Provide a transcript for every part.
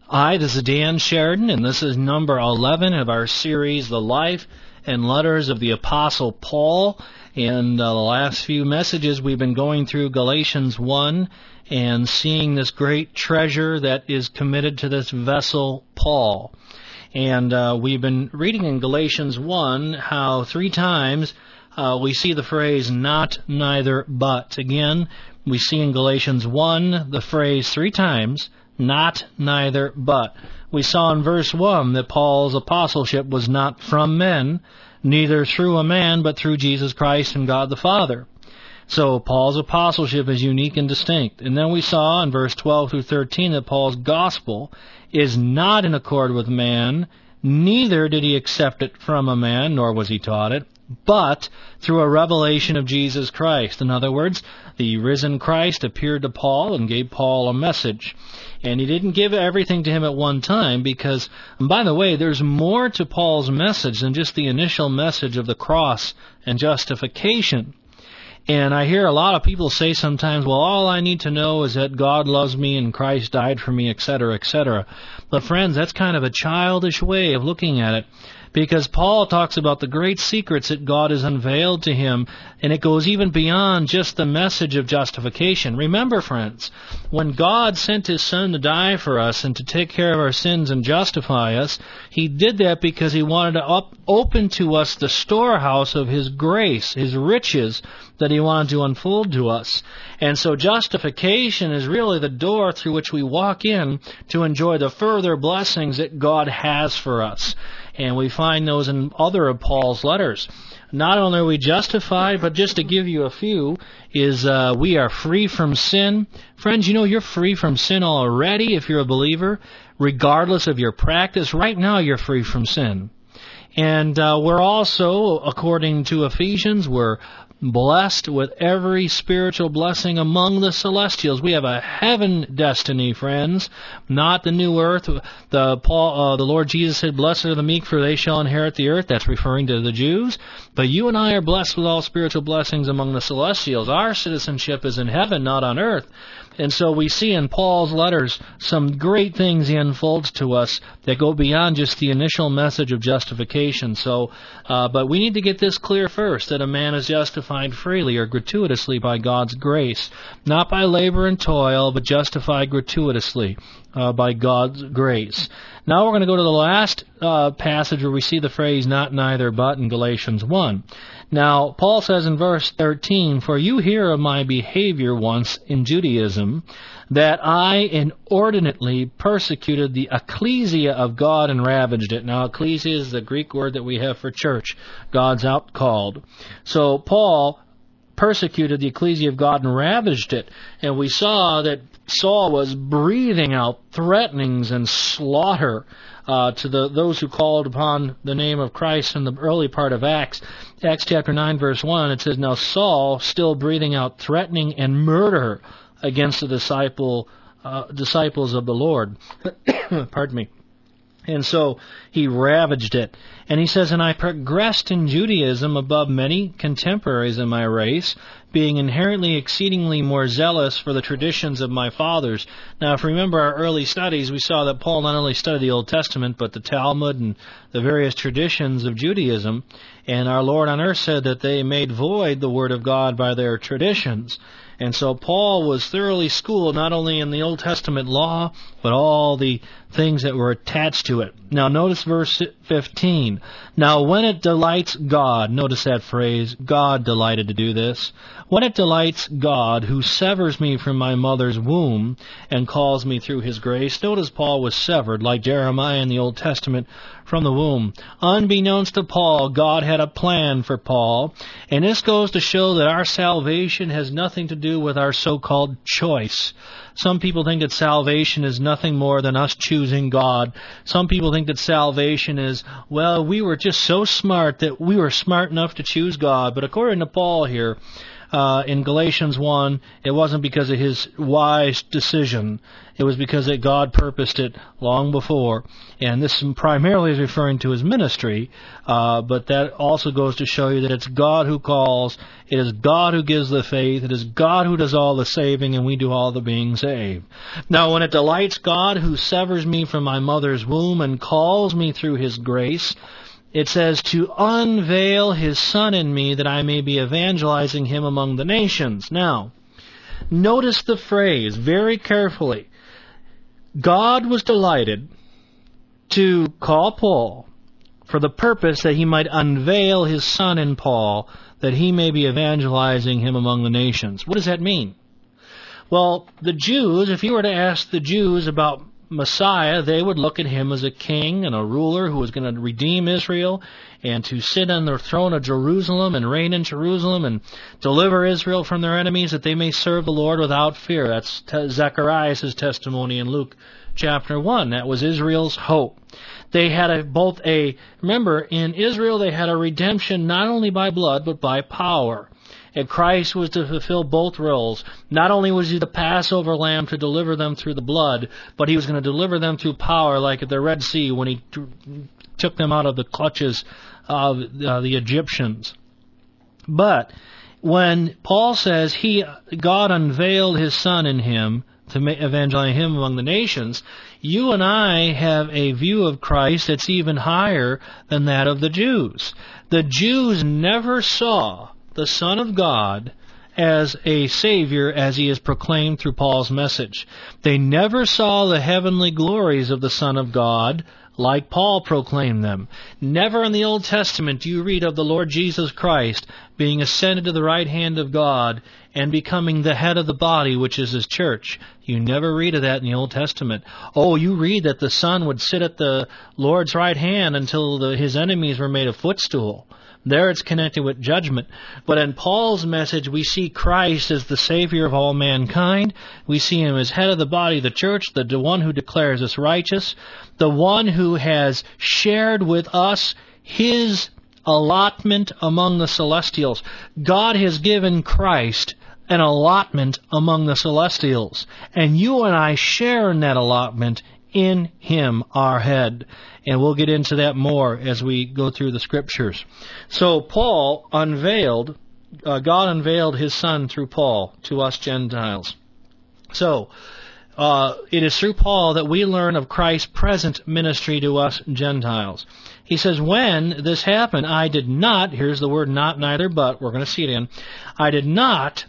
Hi, this is Dan Sheridan, and this is number 11 of our series, The Life and Letters of the Apostle Paul. In the last few messages, we've been going through Galatians 1 and seeing this great treasure that is committed to this vessel, Paul. And we've been reading in Galatians 1 how 3 times we see the phrase not, neither, but. Again, we see in Galatians 1 the phrase 3 times, not, neither, but. We saw in verse 1 that Paul's apostleship was not from men, neither through a man, but through Jesus Christ and God the Father. So Paul's apostleship is unique and distinct. And then we saw in verse 12 through 13 that Paul's gospel is not in accord with man, neither did he accept it from a man, nor was he taught it, but through a revelation of Jesus Christ. In other words, the risen Christ appeared to Paul and gave Paul a message. And he didn't give everything to him at one time because, and by the way, there's more to Paul's message than just the initial message of the cross and justification. And I hear a lot of people say sometimes, well, all I need to know is that God loves me and Christ died for me, etc., etc. But friends, that's kind of a childish way of looking at it, because Paul talks about the great secrets that God has unveiled to him, and it goes even beyond just the message of justification. Remember, friends, when God sent His Son to die for us and to take care of our sins and justify us, He did that because He wanted to open to us the storehouse of His grace, His riches that He wanted to unfold to us. And so justification is really the door through which we walk in to enjoy the further blessings that God has for us. And we find those in other of Paul's letters. Not only are we justified, but just to give you a few, is we are free from sin. Friends, you know you're free from sin already if you're a believer, regardless of your practice. Right now you're free from sin. And we're also, according to Ephesians, we're blessed with every spiritual blessing among the celestials. We have a heaven destiny, friends, not the new earth. The Lord Jesus said, "Blessed are the meek, for they shall inherit the earth." That's referring to the Jews. But you and I are blessed with all spiritual blessings among the celestials. Our citizenship is in heaven, not on earth. And so we see in Paul's letters some great things he unfolds to us that go beyond just the initial message of justification. But we need to get this clear first, that a man is justified freely or gratuitously by God's grace, not by labor and toil, but justified gratuitously by God's grace. Now we're going to go to the last passage where we see the phrase not, neither, but in Galatians 1. Now, Paul says in verse 13, "For you hear of my behavior once in Judaism, that I inordinately persecuted the ecclesia of God and ravaged it." Now, ecclesia is the Greek word that we have for church, God's outcalled. So Paul persecuted the ecclesia of God and ravaged it. And we saw that Saul was breathing out threatenings and slaughter to those who called upon the name of Christ in the early part of Acts. Acts chapter 9, verse 1, it says, "Now Saul, still breathing out threatening and murder against the disciples of the Lord." Pardon me. And so he ravaged it. And he says, "And I progressed in Judaism above many contemporaries in my race, being inherently exceedingly more zealous for the traditions of my fathers." Now, if you remember our early studies, we saw that Paul not only studied the Old Testament, but the Talmud and the various traditions of Judaism. And our Lord on earth said that they made void the Word of God by their traditions. And so Paul was thoroughly schooled not only in the Old Testament law, but all the things that were attached to it. Now notice verse 15. "Now when it delights God," notice that phrase, God delighted to do this. "When it delights God, who severs me from my mother's womb and calls me through His grace." Notice Paul was severed, like Jeremiah in the Old Testament, from the womb. Unbeknownst to Paul, God had a plan for Paul. And this goes to show that our salvation has nothing to do with our so-called choice. Some people think that salvation is nothing more than us choosing God. Some people think that salvation is, well, we were just so smart that we were smart enough to choose God. But according to Paul here, in Galatians 1, it wasn't because of his wise decision. It was because that God purposed it long before. And this primarily is referring to his ministry, but that also goes to show you that it's God who calls, it is God who gives the faith, it is God who does all the saving, and we do all the being saved. Now, when it delights God who severs me from my mother's womb and calls me through his grace, it says, to unveil his Son in me that I may be evangelizing him among the nations. Now, notice the phrase very carefully. God was delighted to call Paul for the purpose that he might unveil his Son in Paul, that he may be evangelizing him among the nations. What does that mean? Well, the Jews, if you were to ask the Jews about Messiah, they would look at him as a king and a ruler who was going to redeem Israel and to sit on the throne of Jerusalem and reign in Jerusalem and deliver Israel from their enemies, that they may serve the Lord without fear. That's Zechariah's testimony in Luke chapter 1. That was Israel's hope. They had remember, in Israel they had a redemption not only by blood but by power. And Christ was to fulfill both roles. Not only was he the Passover lamb to deliver them through the blood, but he was going to deliver them through power, like at the Red Sea when he took them out of the clutches of the Egyptians. But when Paul says God unveiled his Son in him to evangelize him among the nations, you and I have a view of Christ that's even higher than that of the Jews. The Jews never saw the Son of God as a Savior as he is proclaimed through Paul's message. They never saw the heavenly glories of the Son of God like Paul proclaimed them. Never in the Old Testament do you read of the Lord Jesus Christ being ascended to the right hand of God and becoming the head of the body, which is his church. You never read of that in the Old Testament. Oh, you read that the Son would sit at the Lord's right hand until his enemies were made a footstool. There it's connected with judgment. But in Paul's message, we see Christ as the Savior of all mankind. We see him as head of the body of the church, the one who declares us righteous, the one who has shared with us his allotment among the celestials. God has given Christ an allotment among the celestials, and you and I share in that allotment in him, our head. And we'll get into that more as we go through the Scriptures. So God unveiled his Son through Paul to us Gentiles. So it is through Paul that we learn of Christ's present ministry to us Gentiles. He says, when this happened, I did not, here's the word not, neither, but, we're going to see it in, I did not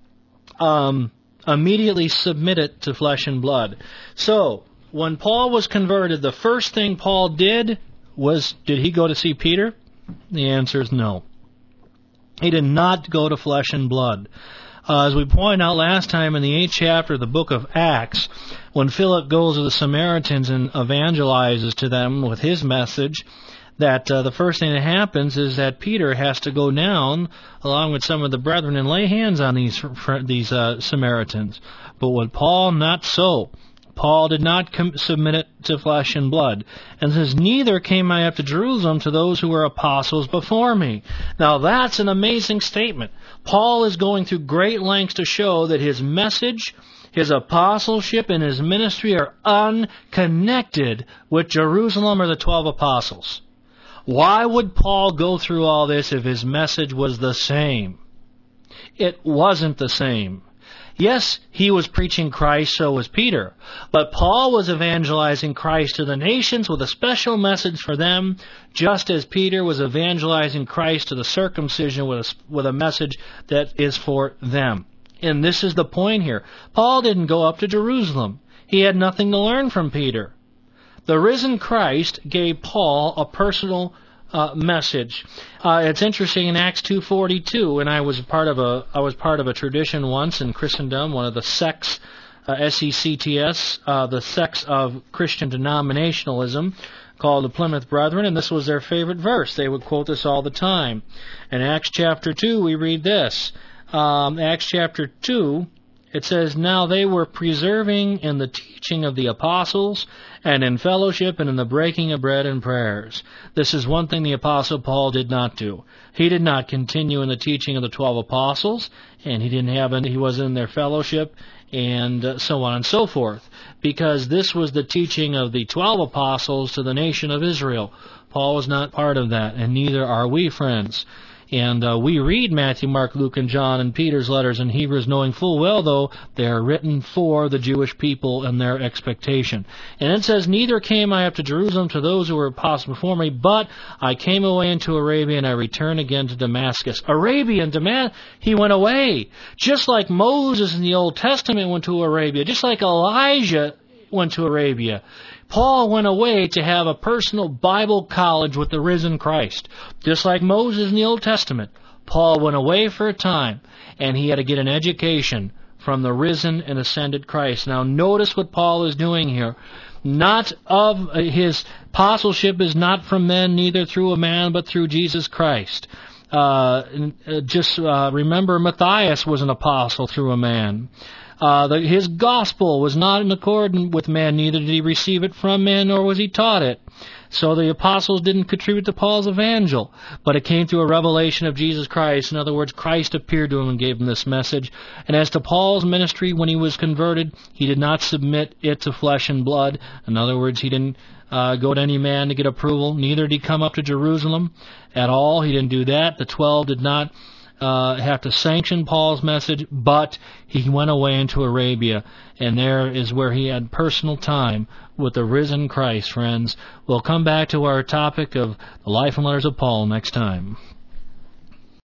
immediately submit it to flesh and blood. So, when Paul was converted, the first thing Paul did was, did he go to see Peter? The answer is no. He did not go to flesh and blood. As we pointed out last time in the 8th chapter of the book of Acts, when Philip goes to the Samaritans and evangelizes to them with his message, that the first thing that happens is that Peter has to go down along with some of the brethren and lay hands on these Samaritans. But with Paul, not so. Paul did not submit it to flesh and blood. And says, neither came I up to Jerusalem to those who were apostles before me. Now that's an amazing statement. Paul is going through great lengths to show that his message, his apostleship, and his ministry are unconnected with Jerusalem or the 12 apostles. Why would Paul go through all this if his message was the same? It wasn't the same. Yes, he was preaching Christ, so was Peter. But Paul was evangelizing Christ to the nations with a special message for them, just as Peter was evangelizing Christ to the circumcision with a message that is for them. And this is the point here. Paul didn't go up to Jerusalem. He had nothing to learn from Peter. The risen Christ gave Paul a personal message. It's interesting in Acts 2:42, and I was part of a tradition once in Christendom, one of the sects, SECTS, the sects of Christian denominationalism, called the Plymouth Brethren, and this was their favorite verse. They would quote this all the time. In Acts chapter 2, we read this. Acts chapter 2 It says, "Now they were persevering in the teaching of the apostles, and in fellowship, and in the breaking of bread and prayers." This is one thing the Apostle Paul did not do. He did not continue in the teaching of the 12 apostles, and he wasn't in their fellowship, and so on and so forth, because this was the teaching of the 12 apostles to the nation of Israel. Paul was not part of that, and neither are we, friends. And we read Matthew, Mark, Luke, and John, and Peter's letters and Hebrews, knowing full well, though, they are written for the Jewish people and their expectation. And it says, "Neither came I up to Jerusalem to those who were apostles before me, but I came away into Arabia, and I returned again to Damascus." Arabia and Damascus, he went away. Just like Moses in the Old Testament went to Arabia, just like Elijah went to Arabia. Paul went away to have a personal Bible college with the risen Christ. Just like Moses in the Old Testament, Paul went away for a time, and he had to get an education from the risen and ascended Christ. Now notice what Paul is doing here. Not of his apostleship is not from men, neither through a man, but through Jesus Christ. Remember, Matthias was an apostle through a man. His gospel was not in accordance with man, neither did he receive it from man, nor was he taught it. So the apostles didn't contribute to Paul's evangel, but it came through a revelation of Jesus Christ. In other words, Christ appeared to him and gave him this message. And as to Paul's ministry, when he was converted, he did not submit it to flesh and blood. In other words, he didn't go to any man to get approval. Neither did he come up to Jerusalem at all. He didn't do that. The 12 did not have to sanction Paul's message, but he went away into Arabia, and there is where he had personal time with the risen Christ, friends. We'll come back to our topic of the life and letters of Paul next time.